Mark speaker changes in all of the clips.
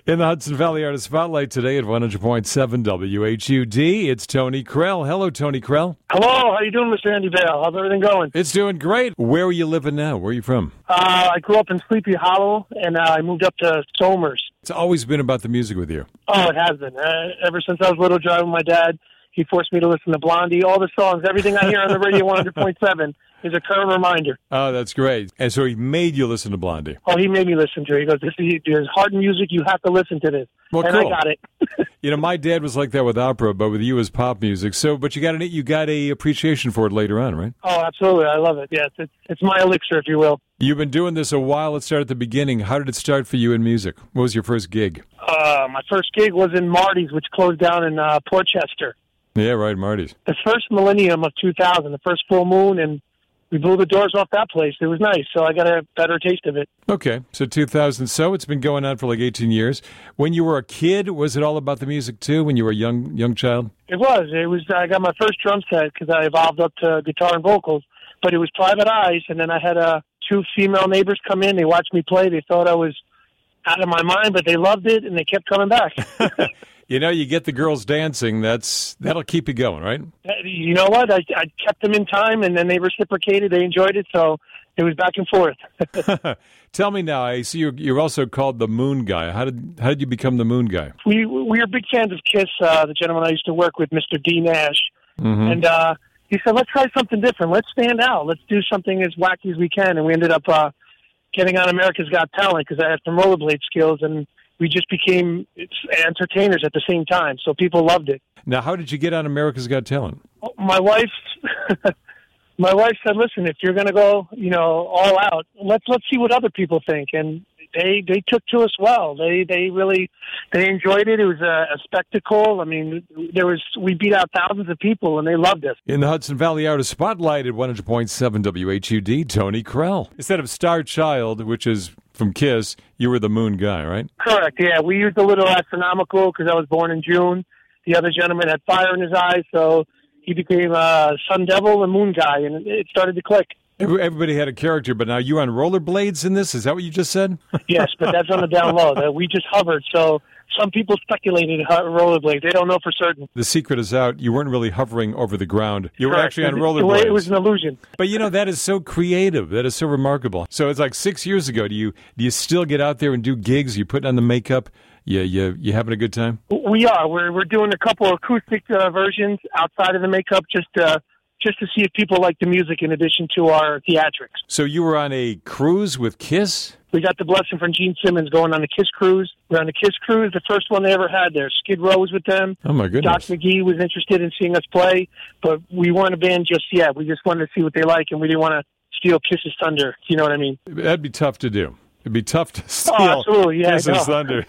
Speaker 1: In the Hudson Valley Artist Spotlight today at 100.7 WHUD, it's Tony Krell. Hello, Tony Krell.
Speaker 2: Hello, how you doing, Mr. Andy Vale? How's everything going?
Speaker 1: It's doing great. Where are you living now? Where are you from?
Speaker 2: I grew up in Sleepy Hollow, and I moved up to Somers.
Speaker 1: It's always been about the music with you.
Speaker 2: Oh, it has been. Ever since I was little, driving with my dad, he forced me to listen to Blondie. All the songs, everything I hear on the radio 100.7 is a current reminder.
Speaker 1: Oh, that's great. And so he made you listen to Blondie.
Speaker 2: Oh, he made me listen to it. He goes, there's hard music, you have to listen to this.
Speaker 1: Well,
Speaker 2: and
Speaker 1: cool.
Speaker 2: I got it.
Speaker 1: You know, my dad was like that with opera, but with you as pop music. So, but you got a appreciation for it later on, right?
Speaker 2: Oh, absolutely. I love it. Yes, it's my elixir, if you will.
Speaker 1: You've been doing this a while. Let's start at the beginning. How did it start for you in music? What was your first gig?
Speaker 2: My first gig was in Marty's, which closed down in Portchester.
Speaker 1: Yeah, right, Marty's.
Speaker 2: The first millennium of 2000, the first full moon, and we blew the doors off that place. It was nice, so I got a better taste of it.
Speaker 1: Okay, so 2000. So it's been going on for like 18 years. When you were a kid, was it all about the music too? When you were a young child?
Speaker 2: It was. I got my first drum set because I evolved up to guitar and vocals, but it was private eyes. And then I had two female neighbors come in. They watched me play. They thought I was out of my mind, but they loved it and they kept coming back.
Speaker 1: You know, you get the girls dancing, that'll keep you going, right?
Speaker 2: You know what? I kept them in time, and then they reciprocated. They enjoyed it, so it was back and forth.
Speaker 1: Tell me now, I see you're also called the Moon Guy. How did you become the Moon Guy?
Speaker 2: We are big fans of Kiss, the gentleman I used to work with, Mr. D. Nash. Mm-hmm. And he said, let's try something different. Let's stand out. Let's do something as wacky as we can. And we ended up getting on America's Got Talent because I had some rollerblade skills, and we just became entertainers at the same time, so people loved it.
Speaker 1: Now, how did you get on America's Got Talent?
Speaker 2: My wife said, listen, if you're going to go, all out, let's see what other people think. And they took to us well. They enjoyed it. It was a spectacle. I mean, we beat out thousands of people, and they loved us.
Speaker 1: In the Hudson Valley Artist Spotlight at 100.7 WHUD, Tony Krell. Instead of Star Child, which is from Kiss, you were the Moon Guy, right?
Speaker 2: Correct, yeah. We used a little astronomical because I was born in June. The other gentleman had fire in his eyes, so he became Sun Devil and Moon Guy, and it started to click.
Speaker 1: Everybody had a character, but now you on rollerblades in this? Is that what you just said?
Speaker 2: Yes, but that's on the down low. We just hovered, so some people speculated rollerblades. They don't know for certain.
Speaker 1: The secret is out. You weren't really hovering over the ground. You were actually on rollerblades.
Speaker 2: It was an illusion.
Speaker 1: But, that is so creative. That is so remarkable. So it's like 6 years ago. Do you still get out there and do gigs? You putting on the makeup? You having a good time?
Speaker 2: We are. We're doing a couple acoustic versions outside of the makeup just to see if people like the music in addition to our theatrics.
Speaker 1: So you were on a cruise with Kiss?
Speaker 2: We got the blessing from Gene Simmons going on the Kiss cruise. We're on the Kiss cruise, the first one they ever had there. Skid Row was with them.
Speaker 1: Oh, my goodness.
Speaker 2: Doc McGee was interested in seeing us play, but we weren't a band just yet. We just wanted to see what they like, and we didn't want to steal Kiss's thunder. You know what I mean?
Speaker 1: That'd be tough to do. It'd be tough to steal Kiss's thunder.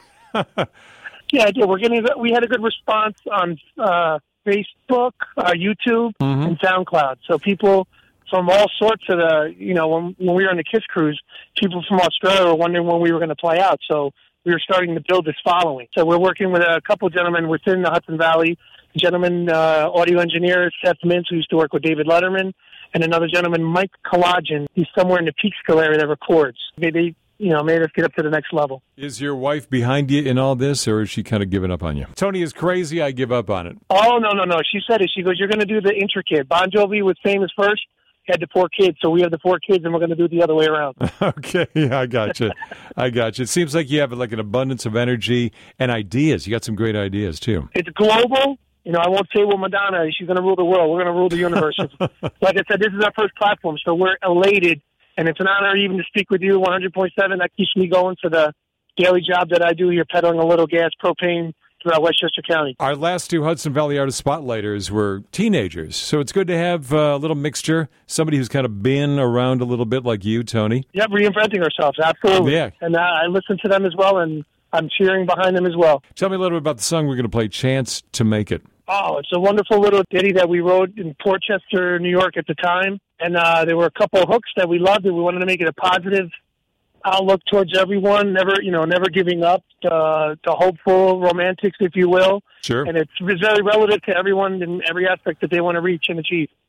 Speaker 2: Yeah, I did. We had a good response on Facebook, YouTube, and SoundCloud. So people from all sorts of when we were on the Kiss cruise, people from Australia were wondering when we were going to play out. So we were starting to build this following. So we're working with a couple of gentlemen within the Hudson Valley. A gentleman, audio engineer, Seth Mintz, who used to work with David Letterman, and another gentleman, Mike Collagen. He's somewhere in the Peekskill area that records. They made us get up to the next level.
Speaker 1: Is your wife behind you in all this, or is she kind of giving up on you? Tony is crazy. I give up on it.
Speaker 2: Oh, no. She said it. She goes, you're going to do the intricate. Bon Jovi was famous first. He had the 4 kids, so we have the 4 kids, and we're going to do it the other way around.
Speaker 1: Okay, yeah, I got you. It seems like you have like an abundance of energy and ideas. You got some great ideas, too.
Speaker 2: It's global. I won't say what Madonna is. She's going to rule the world. We're going to rule the universe. Like I said, this is our first platform, so we're elated. And it's an honor even to speak with you, 100.7. That keeps me going for the daily job that I do here, peddling a little gas, propane throughout Westchester County. Our
Speaker 1: last 2 Hudson Valley Artist Spotlighters were teenagers, so it's good to have a little mixture, somebody who's kind of been around a little bit like you, Tony.
Speaker 2: Yep, reinventing ourselves, absolutely.
Speaker 1: Yeah.
Speaker 2: And I listen to them as well, and I'm cheering behind them as well.
Speaker 1: Tell me a little bit about the song we're going to play, Chance to Make It.
Speaker 2: Oh, it's a wonderful little ditty that we wrote in Portchester, New York at the time. And there were a couple of hooks that we loved, and we wanted to make it a positive outlook towards everyone, never giving up, to hopeful romantics, if you will.
Speaker 1: Sure.
Speaker 2: And it's very relative to everyone in every aspect that they want to reach and achieve.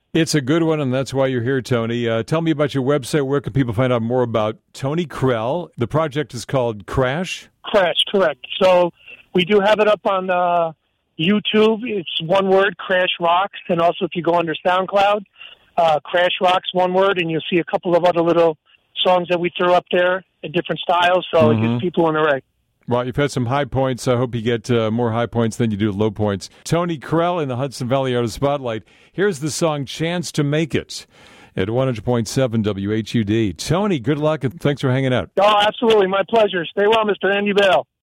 Speaker 1: It's a good one, and that's why you're here, Tony. Tell me about your website. Where can people find out more about Tony Krell? The project is called Crash?
Speaker 2: Crash, correct. So we do have it up on YouTube. It's one word, Crash Rocks. And also if you go under SoundCloud, Crash Rocks, one word, and you'll see a couple of other little songs that we threw up there in different styles. So it gets people in the right.
Speaker 1: Well, you've had some high points. I hope you get more high points than you do low points. Tony Krell in the Hudson Valley Artist Spotlight. Here's the song Chance to Make It at 100.7 WHUD. Tony, good luck, and thanks for hanging out.
Speaker 2: Oh, absolutely. My pleasure. Stay well, Mr. Andy Bell.